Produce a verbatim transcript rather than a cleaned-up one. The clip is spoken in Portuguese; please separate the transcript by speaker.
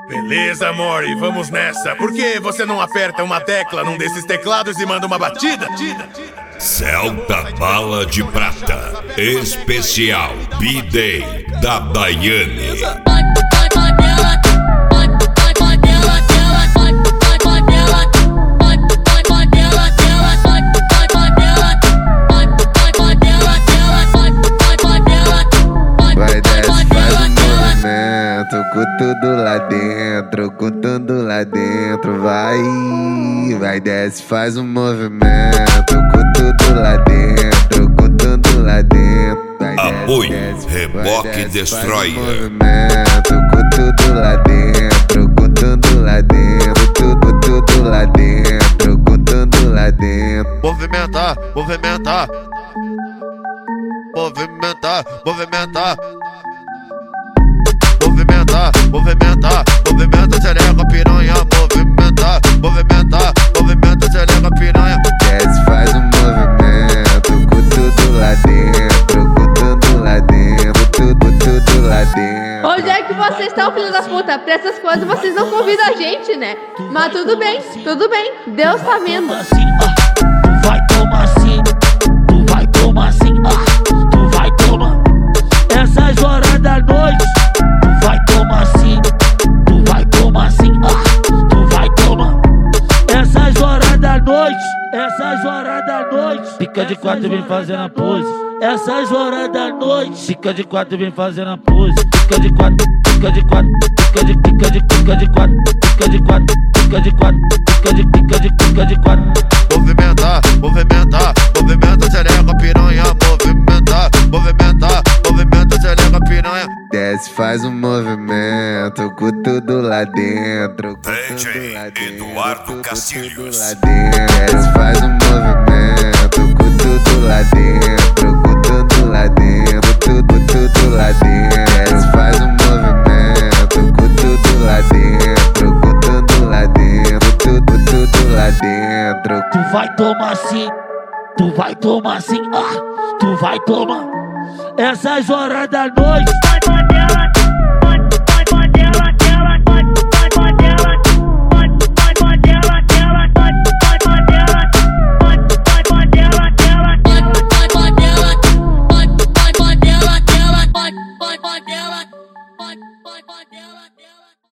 Speaker 1: Beleza, amor, e vamos nessa. Por que você não aperta uma tecla num desses teclados e manda uma batida?
Speaker 2: Celta Bala de Prata, especial B-Day da Daiane.
Speaker 3: Vai desce, faz um movimento com tudo lá dentro, com tudo lá dentro. Vai, vai desce, faz um movimento com tudo lá dentro, com tudo lá dentro. Vai
Speaker 2: Apoio
Speaker 3: desce,
Speaker 2: Reboque
Speaker 3: vai desce,
Speaker 2: Destroyer.
Speaker 3: faz um movimento com tudo lá dentro, com tudo lá dentro, tudo, tudo lá dentro, com tudo lá dentro.
Speaker 4: Movimentar, movimentar. Movimentar, movimentar. Movimentar, movimentar. Movimenta, xereca, piranha. Movimentar, movimentar. Movimenta, xereca, piranha.
Speaker 3: Desce, faz um movimento com tudo lá dentro, com tudo lá dentro, tudo, tudo lá dentro.
Speaker 5: Onde é que vocês estão, filho das putas? Pra essas coisas vocês não convidam a gente, né? Mas tudo bem, tudo bem. Deus tá vendo.
Speaker 6: Assim, ah, tu vai tomar assim, tu vai tomar assim, ah, tu vai tomar. Essas horas da noite, tu vai tomar assim, tu vai tomar assim, ah, tu vai tomar. Essas horas da noite, essas horas da noite, fica de quatro e vem fazendo a pose. Essas horas da noite, fica de quatro e vem fazendo a pose. Fica de quatro, fica de quatro, fica de, fica de, fica de quatro, fica de quatro, fica de quatro, fica de, fica de, fica de quatro.
Speaker 4: Movimentar, movimentar. Movimenta, xereca, piranha. Movimentar, movimentar. Movimenta, xereca, piranha.
Speaker 3: Desce, faz um movimento com tudo lá dentro, com
Speaker 2: D J
Speaker 3: tudo lá dentro,
Speaker 2: Eduardo
Speaker 3: tudo,
Speaker 2: Cacilhos.
Speaker 3: tudo lá dentro. Desce, faz um movimento com tudo lá dentro, com tudo lá dentro, tudo, tudo lá dentro. Desce, faz um movimento com tudo lá dentro, com tudo lá dentro, tudo, tudo lá dentro.
Speaker 6: Tu vai tomar assim, tu vai tomar assim, ah, tu vai tomar. Essas horas da noite,